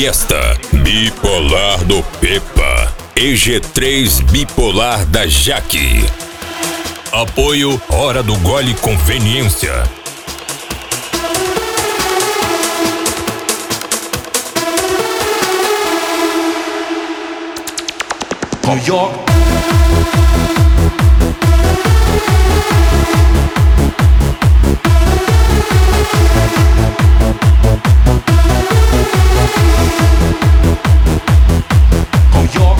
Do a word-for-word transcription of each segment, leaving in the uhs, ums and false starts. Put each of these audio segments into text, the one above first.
Fiesta Bipolar do Pepa e G três Bipolar da Jaque. Apoio Hora do Gole Conveniência. New York. New York.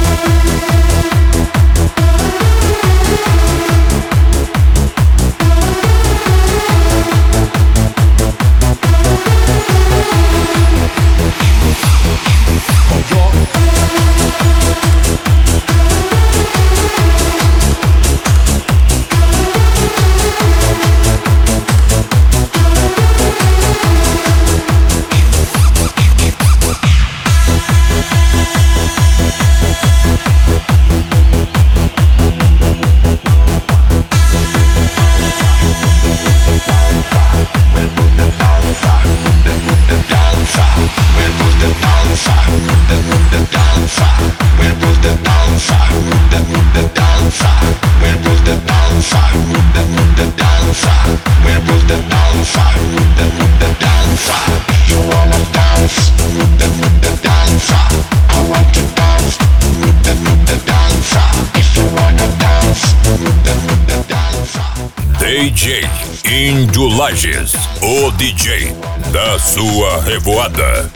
D J Índio Lages, o D J da sua revoada.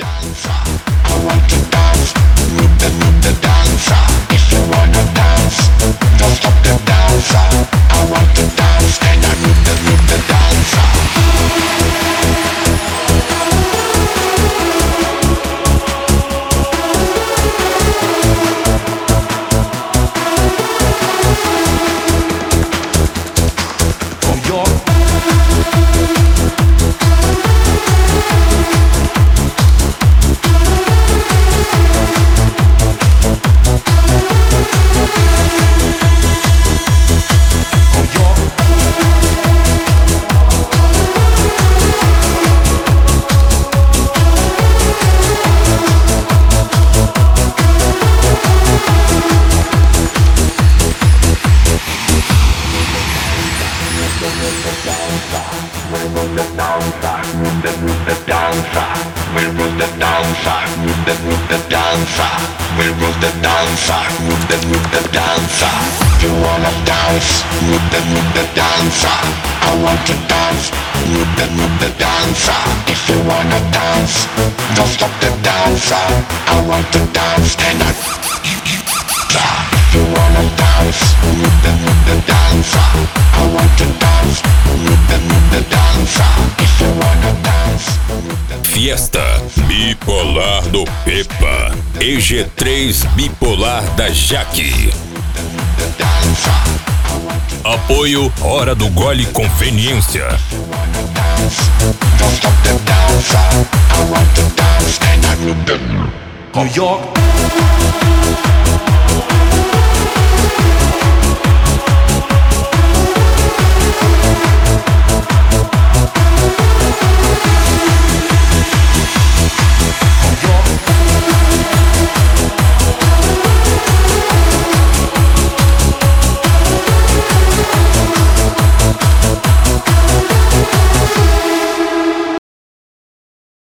Fiesta Bipolar do Pepa e G três Bipolar da Jaque. Apoio Hora do Gole Conveniência. New York.